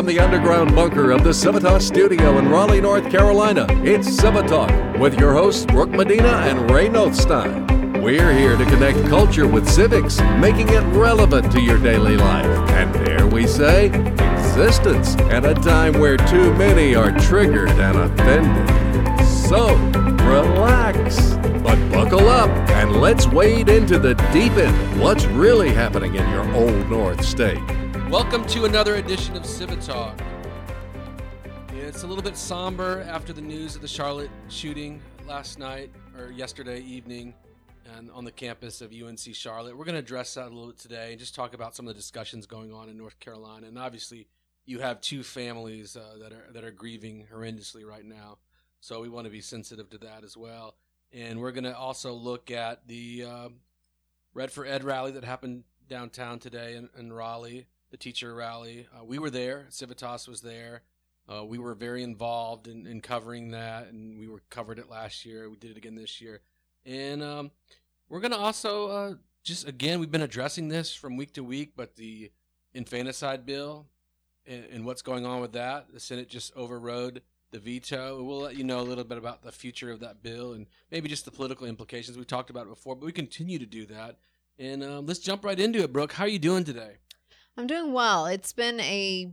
the underground bunker of the Civitas studio in Raleigh, North Carolina, it's Civitalk with your hosts Brooke Medina and Ray Nothstein. We're here to connect culture with civics, making it relevant to your daily life. And dare we say, existence at a time where too many are triggered and offended. So, relax, but buckle up and let's wade into the deep end. What's really happening in your old North State? Welcome to another edition of Civitalk. It's a little bit somber after the news of the Charlotte shooting last night or yesterday evening and on the campus of UNC Charlotte. We're going to address that a little bit today and just talk about some of the discussions going on in North Carolina. And obviously, you have two families that are grieving horrendously right now, so we want to be sensitive to that as well. And we're going to also look at the Red for Ed rally that happened downtown today in Raleigh. The teacher rally. We were there. Civitas was there. We were very involved in covering that, and we covered it last year. We did it again this year. And we're going to also we've been addressing this from week to week, but the infanticide bill and what's going on with that, the Senate just overrode the veto. We'll let you know a little bit about the future of that bill and maybe just the political implications. We talked about it before, but we continue to do that. And let's jump right into it, Brooke. How are you doing today? I'm doing well. It's been a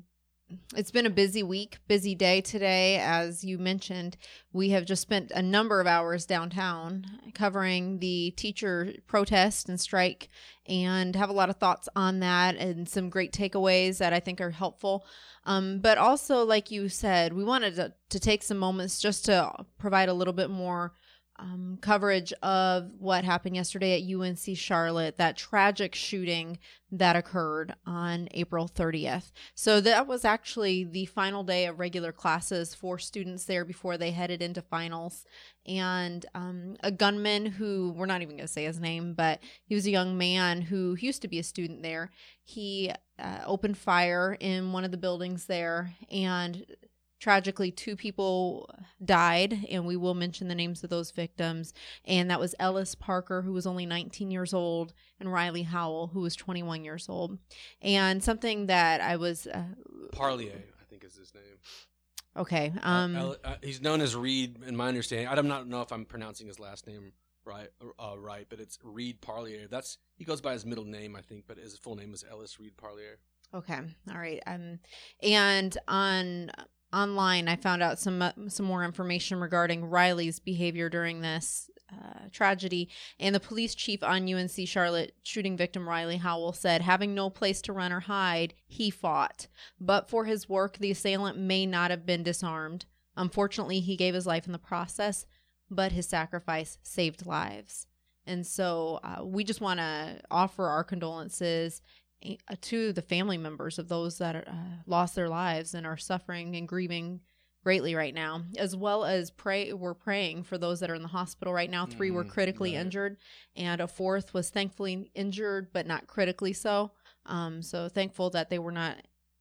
busy week, busy day today. As you mentioned, we have just spent a number of hours downtown covering the teacher protest and strike and have a lot of thoughts on that and some great takeaways that I think are helpful. But also, like you said, we wanted to take some moments just to provide a little bit more coverage of what happened yesterday at UNC Charlotte, that tragic shooting that occurred on April 30th. So that was actually the final day of regular classes for students there before they headed into finals. And a gunman who, we're not even going to say his name, but he was a young man who used to be a student there. He opened fire in one of the buildings there, and tragically, 2 people died, and we will mention the names of those victims. And that was Ellis Parker, who was only 19 years old, and Riley Howell, who was 21 years old. And something that I was... Parlier, I think is his name. Okay. He's known as Reed, in my understanding. I do not know if I'm pronouncing his last name right, but it's Reed Parlier. He goes by his middle name, I think, but his full name is Ellis Reed Parlier. Okay. All right. And online, I found out some more information regarding Riley's behavior during this tragedy. And the police chief on UNC Charlotte shooting victim Riley Howell said, having no place to run or hide, he fought. But for his work, the assailant may not have been disarmed. Unfortunately, he gave his life in the process, but his sacrifice saved lives. And so we just want to offer our condolences to the family members of those that lost their lives and are suffering and grieving greatly right now, as well as we're praying for those that are in the hospital right now. 3 were critically injured, and a 4th was thankfully injured, but not critically so. So thankful that they were not,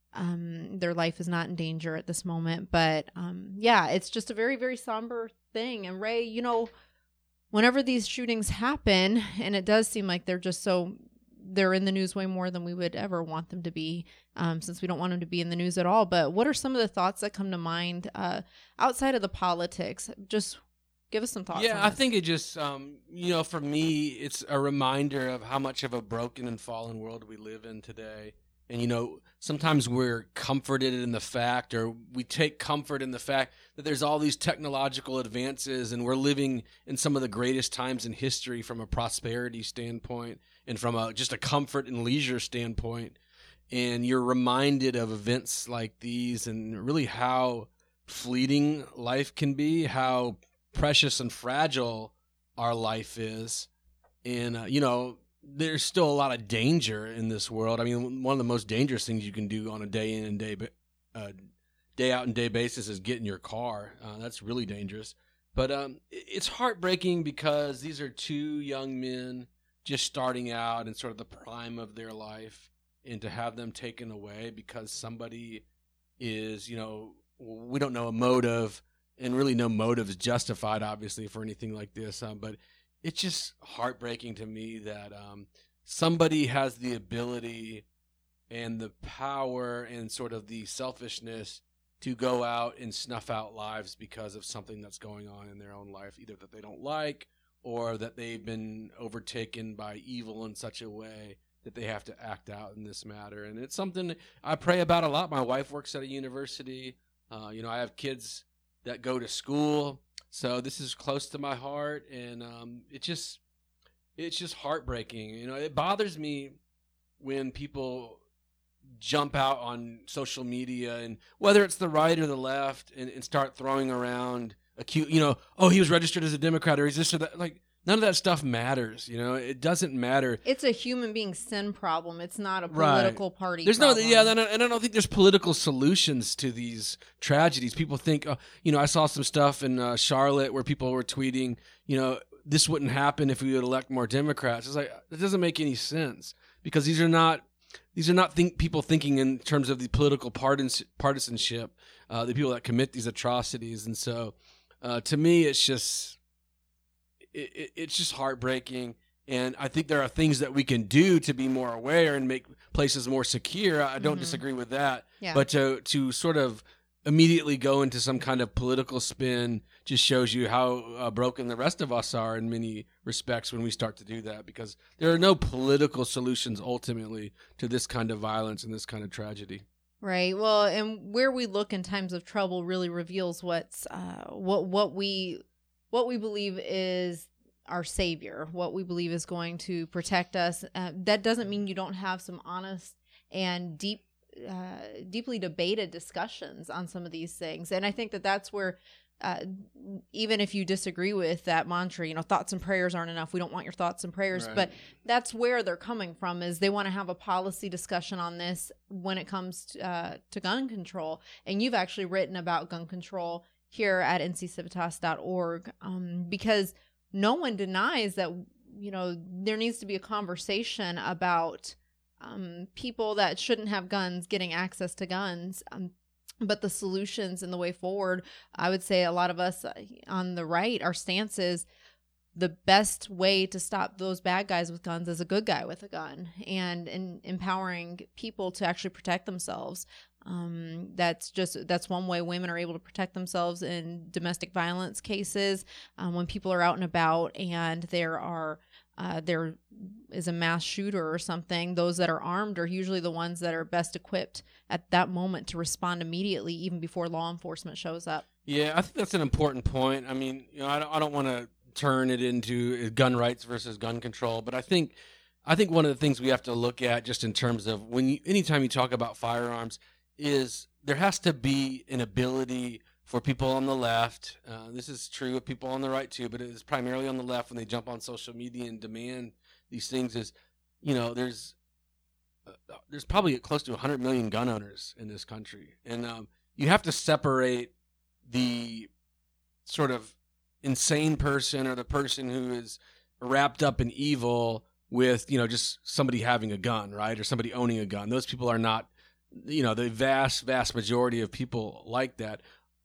their life is not in danger at this moment. But it's just a very, very somber thing. And Ray, whenever these shootings happen, and it does seem like they're in the news way more than we would ever want them to be, since we don't want them to be in the news at all. But what are some of the thoughts that come to mind outside of the politics? Just give us some thoughts. Yeah, I think it just, for me, it's a reminder of how much of a broken and fallen world we live in today. And, sometimes we're comforted in the fact, or we take comfort in the fact that there's all these technological advances and we're living in some of the greatest times in history from a prosperity standpoint and from just a comfort and leisure standpoint. And you're reminded of events like these and really how fleeting life can be, how precious and fragile our life is. And, there's still a lot of danger in this world. I mean, one of the most dangerous things you can do on a day in and day out and day basis is get in your car. That's really dangerous. But it's heartbreaking because these are 2 young men just starting out in sort of the prime of their life, and to have them taken away because somebody is, we don't know a motive, and really no motive is justified, obviously, for anything like this. But it's just heartbreaking to me that somebody has the ability and the power and sort of the selfishness to go out and snuff out lives because of something that's going on in their own life, either that they don't like or that they've been overtaken by evil in such a way that they have to act out in this matter. And it's something I pray about a lot. My wife works at a university. I have kids that go to school, so this is close to my heart, and it's just heartbreaking. It bothers me when people jump out on social media, and whether it's the right or the left, and start throwing around he was registered as a Democrat, or he's this or that. Like, none of that stuff matters. It doesn't matter. It's a human being sin problem. It's not a political party problem. And I don't think there's political solutions to these tragedies. People think, I saw some stuff in Charlotte where people were tweeting, this wouldn't happen if we would elect more Democrats. It's like, it doesn't make any sense, because these are not people thinking in terms of the political partisanship, the people that commit these atrocities. And so, to me, it's just heartbreaking. And I think there are things that we can do to be more aware and make places more secure. I don't disagree with that. Yeah. But to sort of immediately go into some kind of political spin just shows you how broken the rest of us are in many respects when we start to do that, because there are no political solutions ultimately to this kind of violence and this kind of tragedy. Right. Well, and where we look in times of trouble really reveals what we believe is our savior, what we believe is going to protect us. That doesn't mean you don't have some honest and deeply debated discussions on some of these things. And I think that that's where, even if you disagree with that mantra, thoughts and prayers aren't enough. We don't want your thoughts and prayers, right. But that's where they're coming from, is they want to have a policy discussion on this when it comes to gun control. And you've actually written about gun control here at nccivitas.org, because no one denies that, there needs to be a conversation about people that shouldn't have guns getting access to guns. But the solutions and the way forward, I would say a lot of us on the right, our stance is the best way to stop those bad guys with guns is a good guy with a gun, and empowering people to actually protect themselves. That's one way women are able to protect themselves in domestic violence cases. When people are out and about and there is a mass shooter or something, those that are armed are usually the ones that are best equipped at that moment to respond immediately, even before law enforcement shows up. Yeah, I think that's an important point. I mean, I don't want to turn it into gun rights versus gun control, but I think one of the things we have to look at, just in terms of anytime you talk about firearms, is there has to be an ability for people on the left. This is true of people on the right too, but it is primarily on the left when they jump on social media and demand these things. There's probably close to 100 million gun owners in this country, and you have to separate the sort of insane person or the person who is wrapped up in evil with just somebody having a gun, right, or somebody owning a gun. Those people are not, the vast majority of people like that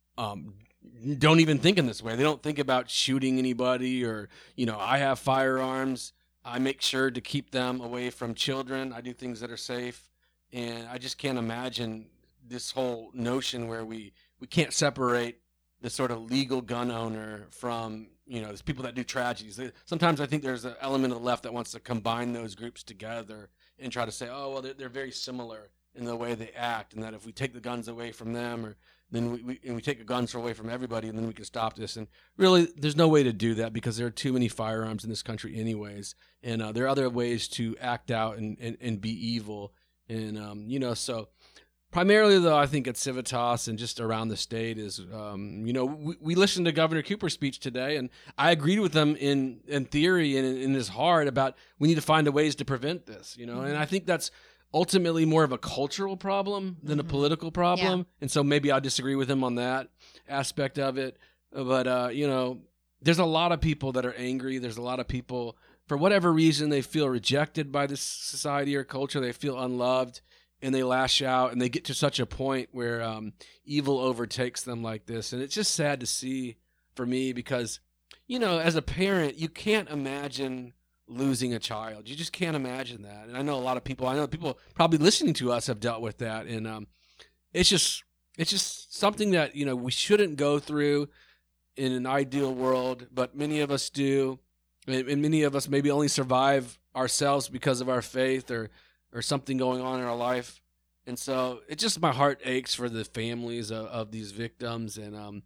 don't even think in this way. They don't think about shooting anybody, or I have firearms. I make sure to keep them away from children. I do things that are safe, and I just can't imagine this whole notion where we can't separate the sort of legal gun owner from there's people that do tragedies. Sometimes I think there's an element of the left that wants to combine those groups together and try to say, oh well, they're very similar in the way they act, and that if we take the guns away from them, or then we take the guns away from everybody, and then we can stop this. And really, there's no way to do that, because there are too many firearms in this country anyways, and there are other ways to act out and be evil. And so primarily, though, I think at Civitas and just around the state is, we listened to Governor Cooper's speech today, and I agreed with him in theory and in his heart about we need to find ways to prevent this, and I think that's ultimately more of a cultural problem than a political problem. Yeah. And so maybe I disagree with him on that aspect of it. But, there's a lot of people that are angry. There's a lot of people, for whatever reason, they feel rejected by this society or culture. They feel unloved, and they lash out, and they get to such a point where evil overtakes them like this. And it's just sad to see for me, because, as a parent, you can't imagine losing a child. You just can't imagine that. And I know people probably listening to us have dealt with that. And it's just something that, we shouldn't go through in an ideal world, but many of us do. And many of us maybe only survive ourselves because of our faith or something going on in our life. And so my heart aches for the families of these victims. And,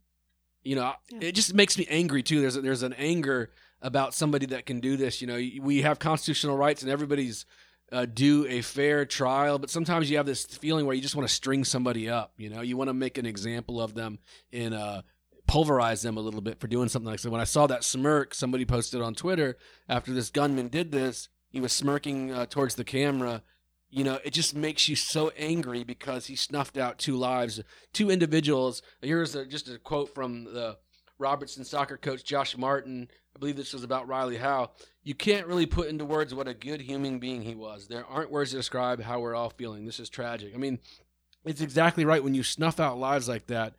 it just makes me angry too. There's an anger about somebody that can do this. We have constitutional rights and everybody's due a fair trial, but sometimes you have this feeling where you just want to string somebody up. You want to make an example of them and pulverize them a little bit for doing something like that. When I saw that smirk, somebody posted on Twitter after this gunman did this, he was smirking towards the camera. It just makes you so angry because he snuffed out 2 lives, 2 individuals. Here's just a quote from the Robertson soccer coach, Josh Martin. I believe this was about Riley Howe. You can't really put into words what a good human being he was. There aren't words to describe how we're all feeling. This is tragic. I mean, it's exactly right. When you snuff out lives like that,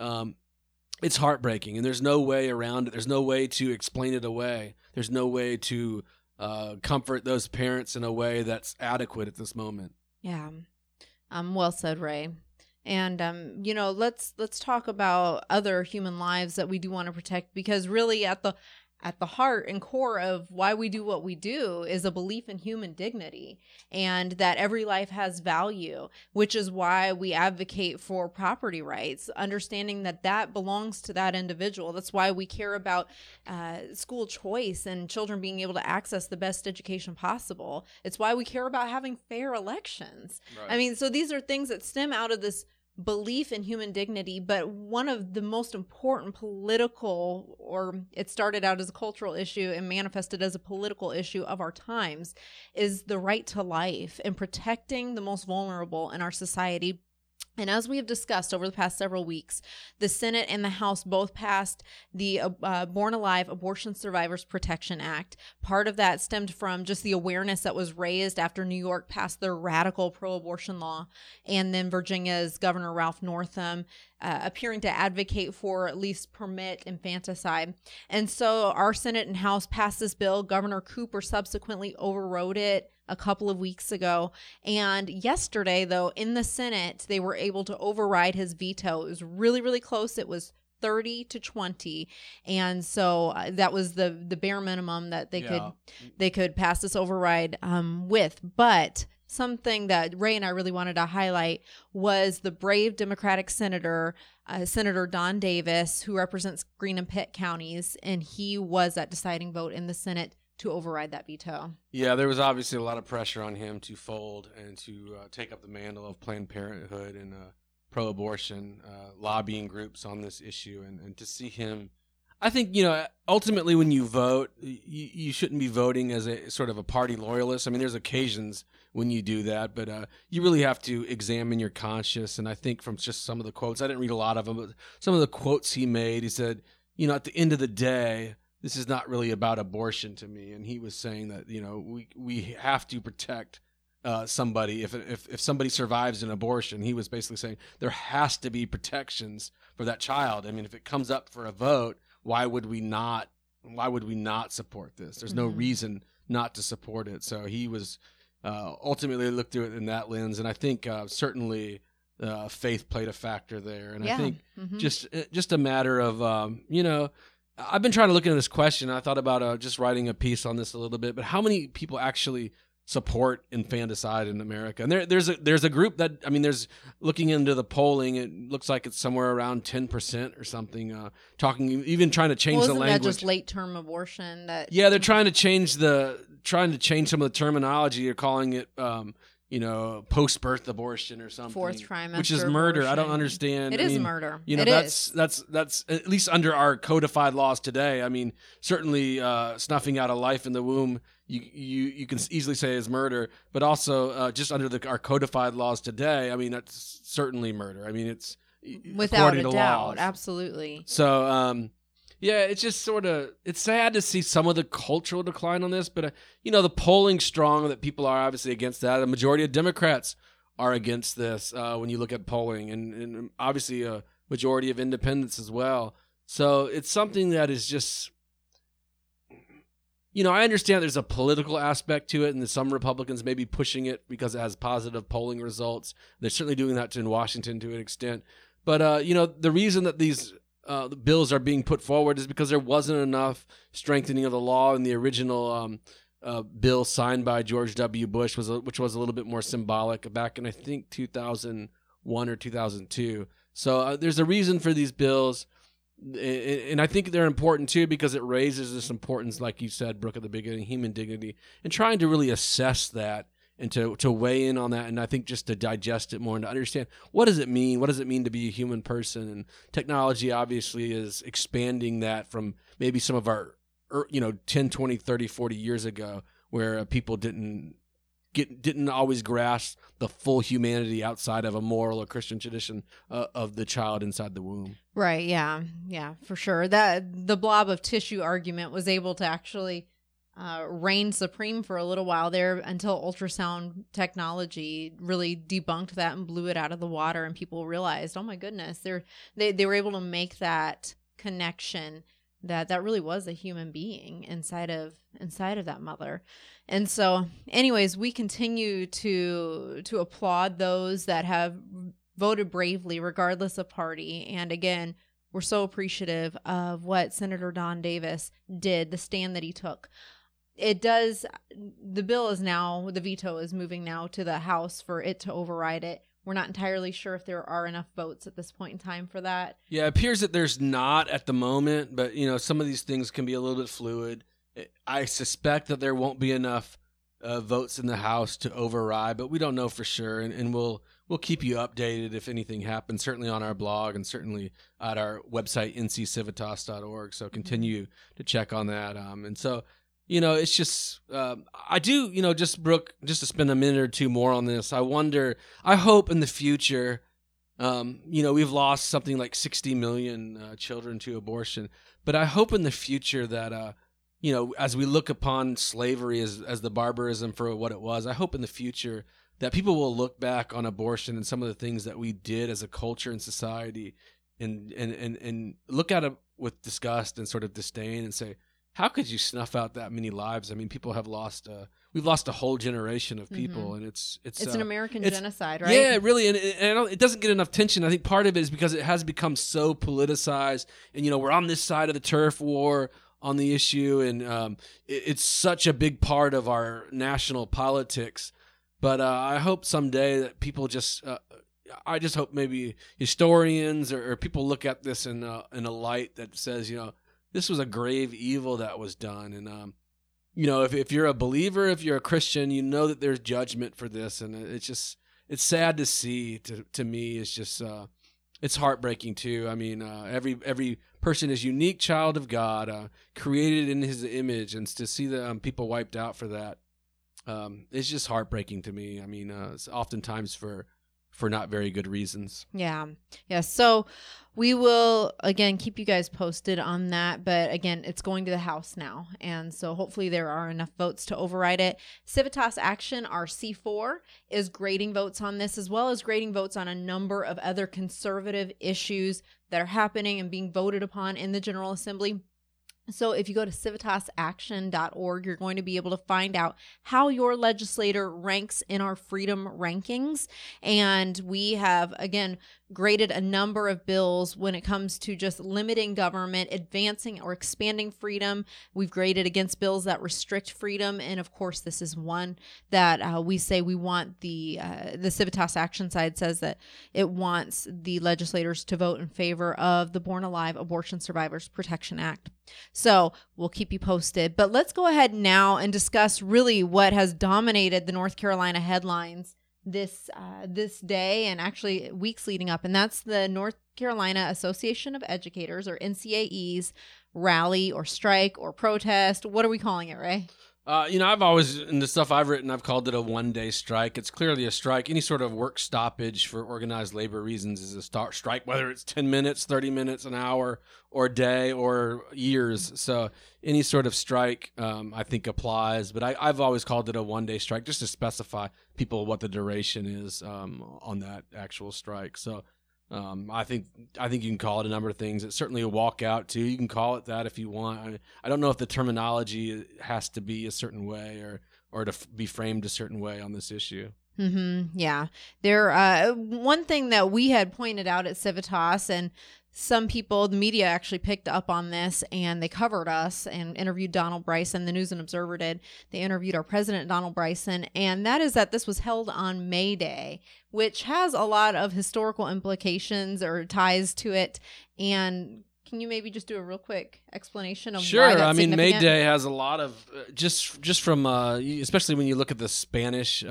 it's heartbreaking, and there's no way around it. There's no way to explain it away. There's no way to comfort those parents in a way that's adequate at this moment. Yeah. Well said, Ray. And, let's talk about other human lives that we do want to protect, because really at the heart and core of why we do what we do is a belief in human dignity and that every life has value, which is why we advocate for property rights, understanding that belongs to that individual. That's why we care about school choice and children being able to access the best education possible. It's why we care about having fair elections. Right. I mean, so these are things that stem out of this belief in human dignity, but one of the most important political, or it started out as a cultural issue and manifested as a political issue of our times, is the right to life and protecting the most vulnerable in our society. And as we have discussed over the past several weeks, the Senate and the House both passed the Born Alive Abortion Survivors Protection Act. Part of that stemmed from just the awareness that was raised after New York passed their radical pro-abortion law, and then Virginia's Governor Ralph Northam appearing to advocate for at least permit infanticide. And so our Senate and House passed this bill. Governor Cooper subsequently overrode it a couple of weeks ago. And yesterday, though, in the Senate, they were able to override his veto. It was really, really close. It was 30-20. And so that was the bare minimum that they could pass this override with. But something that Ray and I really wanted to highlight was the brave Democratic Senator Don Davis, who represents Greene and Pitt counties, and he was that deciding vote in the Senate to override that veto. Yeah, there was obviously a lot of pressure on him to fold and to take up the mantle of Planned Parenthood and pro-abortion lobbying groups on this issue, and to see him, I think, ultimately when you vote, you shouldn't be voting as a sort of a party loyalist. I mean, there's occasions when you do that, but you really have to examine your conscience. And I think from just some of the quotes, I didn't read a lot of them, but some of the quotes he made, he said, at the end of the day, this is not really about abortion to me. And he was saying that, we have to protect somebody. If somebody survives an abortion, he was basically saying there has to be protections for that child. I mean, if it comes up for a vote, why would we not support this? There's no reason not to support it. So he was ultimately looked through it in that lens. And I think certainly faith played a factor there. And I think just a matter of, I've been trying to look into this question. I thought about just writing a piece on this a little bit, but how many people actually support infanticide in America? And there's a group that, there's looking into the polling, it looks like it's somewhere around 10% or something, even trying to change the language. Isn't that just late term abortion? Yeah, they're trying to change some of the terminology. They're calling it, post-birth abortion or something. Fourth trimester, which is murder. abortion. I don't understand. It is murder. That's at least under our codified laws today. I mean, certainly snuffing out a life in the womb, you can easily say is murder, but also just under our codified laws today, that's certainly murder. It's without a doubt, laws. Absolutely. So, yeah, it's just it's sad to see some of the cultural decline on this, but, the polling's strong that people are obviously against that. A majority of Democrats are against this when you look at polling, and obviously a majority of independents as well. So it's something that is just, I understand there's a political aspect to it, and that some Republicans may be pushing it because it has positive polling results. They're certainly doing that in Washington to an extent. But, the reason that these bills are being put forward is because there wasn't enough strengthening of the law in the original bill signed by George W. Bush, which was a little bit more symbolic back in, I think, 2001 or 2002. So there's a reason for these bills. And I think they're important, too, because it raises this importance, like you said, Brooke, at the beginning, human dignity, and trying to really assess that and to weigh in on that. And I think just to digest it more and to understand, what does it mean? What does it mean to be a human person? And technology obviously is expanding that from maybe some of our, 10, 20, 30, 40 years ago, where people didn't always grasp the full humanity outside of a moral or Christian tradition of the child inside the womb. Right. Yeah. Yeah, for sure. That the blob of tissue argument was able to actually reign supreme for a little while there until ultrasound technology really debunked that and blew it out of the water, and people realized, oh my goodness, they were able to make that connection that really was a human being inside of that mother. And so anyways, we continue to applaud those that have voted bravely regardless of party. And again, we're so appreciative of what Senator Don Davis did, the stand that he took. The bill is now, the veto is moving now to the House for it to override it. We're not entirely sure if there are enough votes at this point in time for that. Yeah, it appears that there's not at the moment, but some of these things can be a little bit fluid. I suspect that there won't be enough votes in the House to override, but we don't know for sure, and we'll keep you updated if anything happens, certainly on our blog and certainly at our website, nccivitas.org, so continue to check on that. And so, it's just, I do, just Brooke, just to spend a minute or two more on this, I hope in the future, we've lost something like 60 million children to abortion, but I hope in the future that, as we look upon slavery as the barbarism for what it was, I hope in the future that people will look back on abortion and some of the things that we did as a culture and society and look at it with disgust and sort of disdain and say, how could you snuff out that many lives? I mean, people have we've lost a whole generation of people, and it's an American genocide, right? Yeah, really, and it doesn't get enough attention. I think part of it is because it has become so politicized, and we're on this side of the turf war on the issue, and it's such a big part of our national politics. But I hope someday that people I just hope maybe historians or people look at this in a light that says, this was a grave evil that was done. And, if you're a believer, if you're a Christian, that there's judgment for this. And it's sad to see. To me, it's just, it's heartbreaking too. I mean, every person is unique child of God, created in his image, and to see the people wiped out for that, it's just heartbreaking to me. I mean, it's oftentimes for not very good reasons. Yeah. So we will, again, keep you guys posted on that. But again, it's going to the House now. And so hopefully there are enough votes to override it. Civitas Action, our C4, is grading votes on this, as well as grading votes on a number of other conservative issues that are happening and being voted upon in the General Assembly. So if you go to civitasaction.org, you're going to be able to find out how your legislator ranks in our freedom rankings. And we have, again, graded a number of bills when it comes to just limiting government, advancing or expanding freedom. We've graded against bills that restrict freedom. And of course, this is one that we say we want the Civitas Action side says that it wants the legislators to vote in favor of the Born Alive Abortion Survivors Protection Act. So we'll keep you posted. But let's go ahead now and discuss really what has dominated the North Carolina headlines this day and actually weeks leading up, and that's the North Carolina Association of Educators, or NCAE's rally or strike or protest. What are we calling it, Ray? I've always, in the stuff I've written, I've called it a one-day strike. It's clearly a strike. Any sort of work stoppage for organized labor reasons is a strike, whether it's 10 minutes, 30 minutes, an hour, or a day, or years. So any sort of strike, I think, applies. But I've always called it a one-day strike, just to specify people what the duration is on that actual strike. So I think you can call it a number of things. It's certainly a walkout too. You can call it that if you want. I don't know if the terminology has to be a certain way or to be framed a certain way on this issue. Mm-hmm. Yeah. One thing that we had pointed out at Civitas, and some people, the media actually picked up on this, and they covered us and interviewed Donald Bryson. The News and Observer did. They interviewed our president, Donald Bryson, and that is that this was held on May Day, which has a lot of historical implications or ties to it. And can you maybe just do a real quick explanation of why that's significant? May Day has a lot of just from especially when you look at the Spanish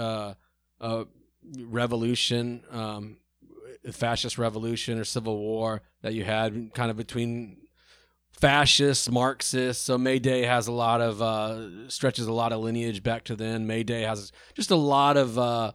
Revolution, fascist revolution or civil war that you had kind of between fascists, Marxists. So May Day has a lot of stretches a lot of lineage back to then. May Day has just a lot of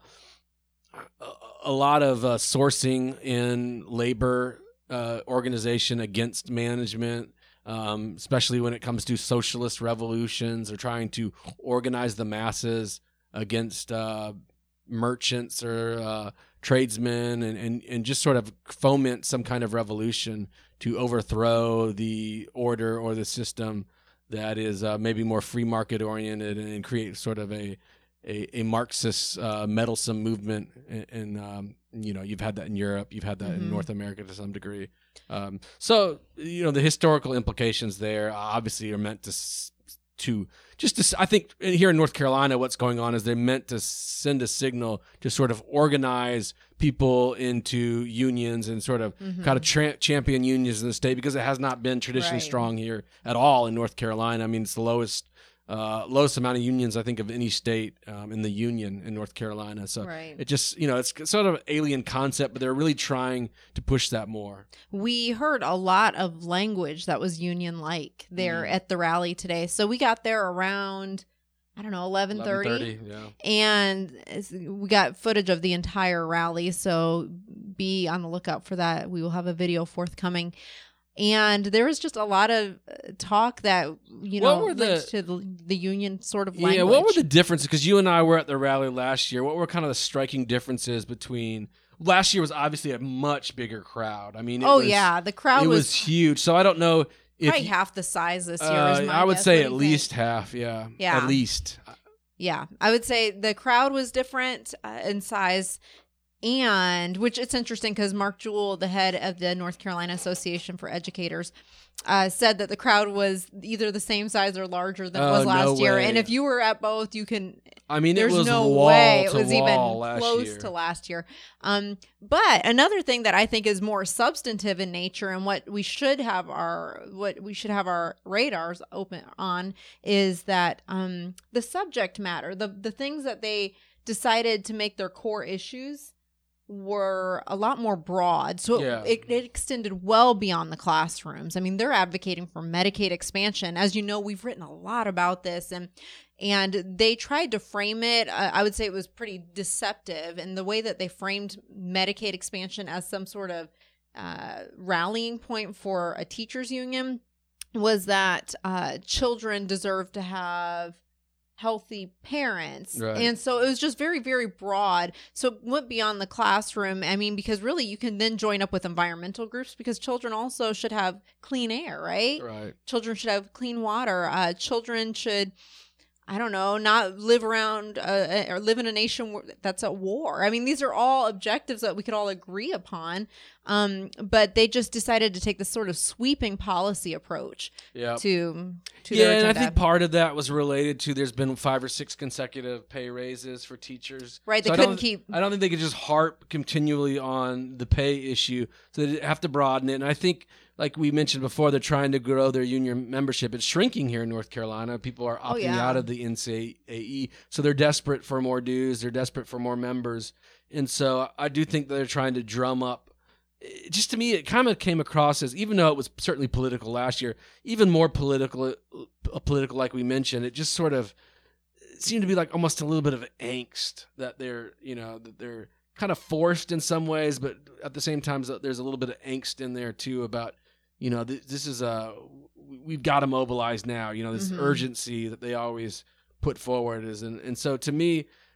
sourcing in labor organization against management, especially when it comes to socialist revolutions or trying to organize the masses against merchants or tradesmen and just sort of foment some kind of revolution to overthrow the order or the system that is maybe more free market oriented and create sort of a Marxist meddlesome movement. And you've had that in Europe, you've had that in North America to some degree. So the historical implications there obviously are meant I think here in North Carolina, what's going on is they're meant to send a signal to sort of organize people into unions and sort of kind of champion unions in the state, because it has not been traditionally strong here at all in North Carolina. I mean, it's the lowest amount of unions, I think, of any state in the union in North Carolina. So it just, it's sort of an alien concept, but they're really trying to push that more. We heard a lot of language that was union-like there at the rally today. So we got there around, 11:30. Yeah. And we got footage of the entire rally. So be on the lookout for that. We will have a video forthcoming. And there was just a lot of talk that, linked to the union sort of language. Yeah, what were the differences? Because you and I were at the rally last year. What were kind of the striking differences between... Last year was obviously a much bigger crowd. I mean, the crowd was huge. So I don't know if... Probably half the size this year is my I would guess. say at least half, yeah. At least. Yeah, I would say the crowd was different in size. And which it's interesting because Mark Jewell, the head of the North Carolina Association for Educators, said that the crowd was either the same size or larger than it was last year. And if you were at both, you can. I mean, there's no way it was even close to last year. But another thing that I think is more substantive in nature, and what we should have our radars open on, is that the subject matter, the things that they decided to make their core issues were a lot more broad. So it extended well beyond the classrooms. I mean, they're advocating for Medicaid expansion. As you know, we've written a lot about this, and they tried to frame it. I would say it was pretty deceptive in the way that they framed Medicaid expansion as some sort of rallying point for a teachers union, was that children deserve to have healthy parents. Right. And so it was just very, very broad. So it went beyond the classroom. I mean, because really you can then join up with environmental groups, because children also should have clean air, right? Right. Children should have clean water. Children should, not live around or live in a nation that's at war. I mean, these are all objectives that we could all agree upon. But they just decided to take this sort of sweeping policy approach to their agenda. And I think part of that was related to there's been 5 or 6 consecutive pay raises for teachers. Right, they couldn't keep... I don't think they could just harp continually on the pay issue, so they have to broaden it. And I think, like we mentioned before, they're trying to grow their union membership. It's shrinking here in North Carolina. People are opting out of the NCAE, so they're desperate for more dues. They're desperate for more members. And so I do think they're trying to drum up. Just to me, it kind of came across as, even though it was certainly political last year, even more political like we mentioned, it just sort of seemed to be like almost a little bit of angst that they're kind of forced in some ways, but at the same time, there's a little bit of angst in there too about, this is we've got to mobilize now, this urgency that they always put forward is. And so to me,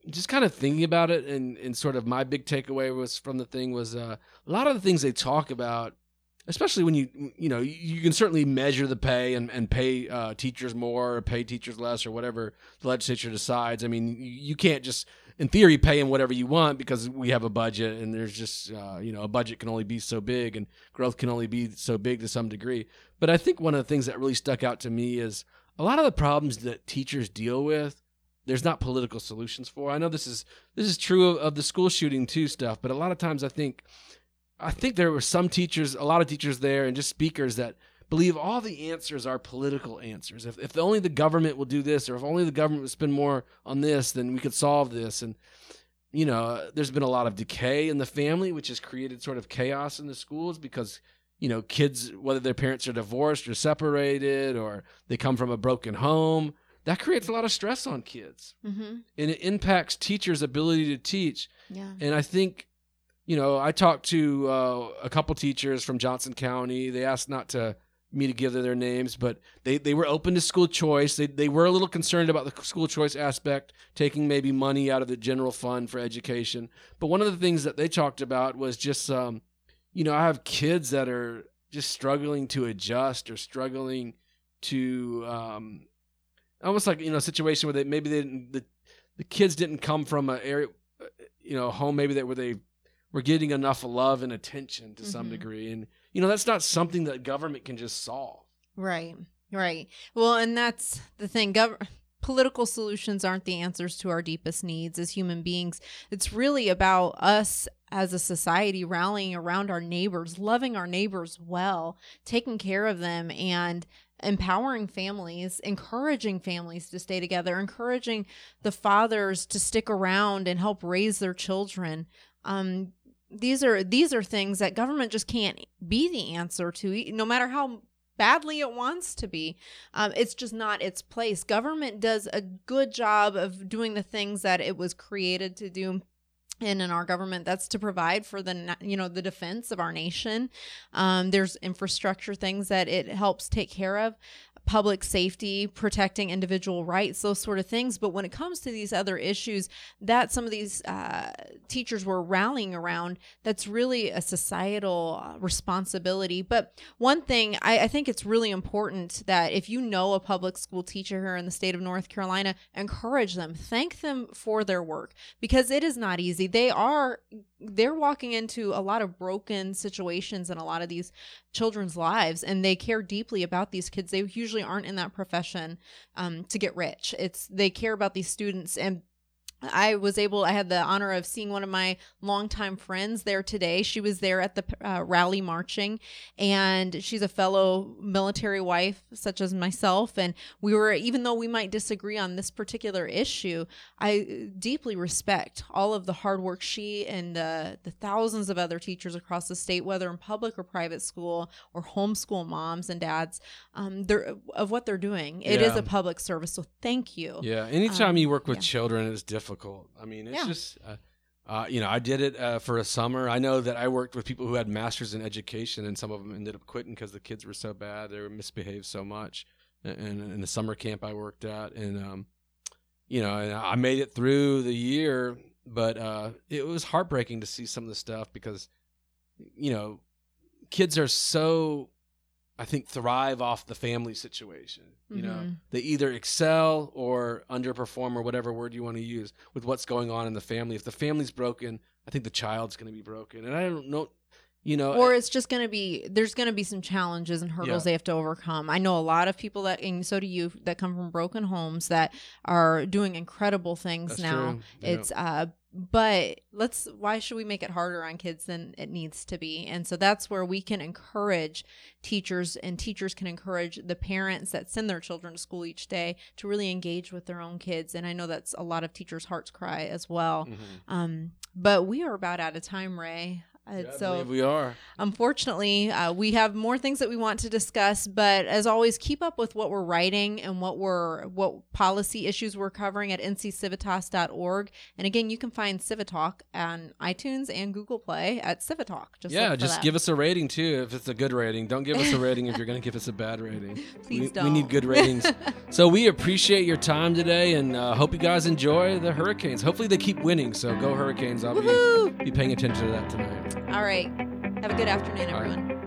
just kind of thinking about it, and sort of my big takeaway was from the thing was a lot of the things they talk about, especially when you can certainly measure the pay and pay teachers more or pay teachers less or whatever the legislature decides. I mean, you can't just, in theory, pay them whatever you want because we have a budget, and there's just, a budget can only be so big and growth can only be so big to some degree. But I think one of the things that really stuck out to me is a lot of the problems that teachers deal with, there's not political solutions for. I know this is true of the school shooting too stuff, but a lot of times I think there were a lot of teachers there and just speakers that believe all the answers are political answers. If only the government will do this, or if only the government would spend more on this, then we could solve this. And, there's been a lot of decay in the family, which has created sort of chaos in the schools because, kids, whether their parents are divorced or separated or they come from a broken home, that creates a lot of stress on kids. Mm-hmm. And it impacts teachers' ability to teach. Yeah. And I think, I talked to a couple teachers from Johnson County. They asked me to give their names, but they were open to school choice. They were a little concerned about the school choice aspect, taking maybe money out of the general fund for education. But one of the things that they talked about was just, I have kids that are just struggling to adjust or struggling to, almost like, a situation where the kids didn't come from an area, home maybe where they were getting enough love and attention to some degree. And, that's not something that government can just solve. Right. Well, and that's the thing. Political solutions aren't the answers to our deepest needs as human beings. It's really about us as a society rallying around our neighbors, loving our neighbors well, taking care of them, and empowering families, encouraging families to stay together, encouraging the fathers to stick around and help raise their children. These are things that government just can't be the answer to, no matter how badly it wants to be. It's just not its place. Government does a good job of doing the things that it was created to do. And in our government, that's to provide for the defense of our nation. There's infrastructure things that it helps take care of, public safety, protecting individual rights, those sort of things. But when it comes to these other issues that some of these teachers were rallying around, that's really a societal responsibility. But one thing, I think it's really important that if you know a public school teacher here in the state of North Carolina, encourage them, thank them for their work, because it is not easy. They're walking into a lot of broken situations in a lot of these children's lives, and they care deeply about these kids. They usually aren't in that profession to get rich. They care about these students. And I had the honor of seeing one of my longtime friends there today. She was there at the rally marching, and she's a fellow military wife such as myself. And even though we might disagree on this particular issue, I deeply respect all of the hard work she and the thousands of other teachers across the state, whether in public or private school or homeschool moms and dads, of what they're doing. It is a public service, so thank you. Yeah, anytime you work with children, it's difficult. I mean, it's just, I did it for a summer. I know that I worked with people who had masters in education, and some of them ended up quitting because the kids were so bad. They were misbehaved so much. And in the summer camp I worked at, and, and I made it through the year, but it was heartbreaking to see some of the stuff because, kids are so, I think, thrive off the family situation. They either excel or underperform, or whatever word you want to use, with what's going on in the family. If the family's broken, I think the child's going to be broken. And I don't know, or it's just there's going to be some challenges and hurdles they have to overcome. I know a lot of people and so do you, that come from broken homes that are doing incredible things. That's now. True. It's, but why should we make it harder on kids than it needs to be? And so that's where we can encourage teachers, and teachers can encourage the parents that send their children to school each day to really engage with their own kids. And I know that's a lot of teachers' hearts cry as well. Mm-hmm. But we are about out of time, Ray. I So believe we are. unfortunately, we have more things that we want to discuss, but as always, keep up with what we're writing and what policy issues we're covering at nccivitas.org. And again, you can find Civitalk on iTunes and Google Play at Civitalk. Just give us a rating too if it's a good rating. Don't give us a rating if you're going to give us a bad rating. Please don't. We need good ratings. So we appreciate your time today, and hope you guys enjoy the Hurricanes. Hopefully they keep winning, so go Hurricanes. I'll be paying attention to that tonight. All right. Have a good afternoon, All right. everyone.